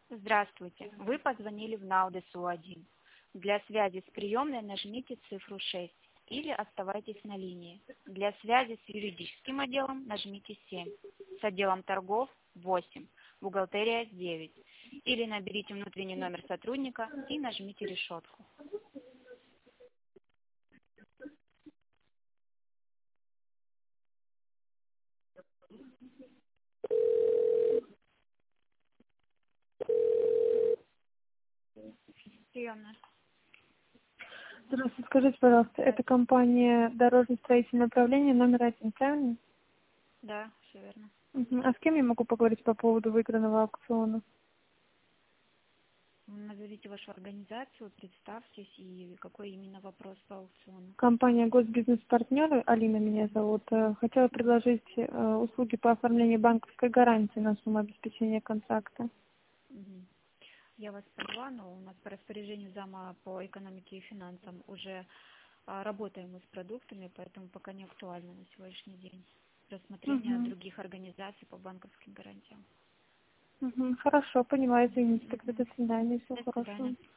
Здравствуйте. Вы позвонили в НАУ ДСУ-1. Для связи с приемной нажмите цифру 6 или оставайтесь на линии. Для связи с юридическим отделом нажмите 7, с отделом торгов 8, бухгалтерия 9. Или наберите внутренний номер сотрудника и нажмите решетку. Приемная. Здравствуйте, скажите, пожалуйста, это компания Дорожно-строительное управление номер 1, правильно? Да, все верно. А с кем я могу поговорить по поводу выигранного аукциона? Назовите вашу организацию, представьтесь и какой именно вопрос по аукциону. Компания Госбизнес-партнеры, Алина меня зовут, хотела предложить услуги по оформлению банковской гарантии на сумму обеспечения контракта. Мгм. Я вас поняла, но у нас по распоряжению зама по экономике и финансам уже работаем мы с продуктами, поэтому пока не актуально на сегодняшний день рассмотрение Угу. других организаций по банковским гарантиям. Хорошо, понимаю, извините, тогда Мгм. до свидания, всего До хорошего. свидания.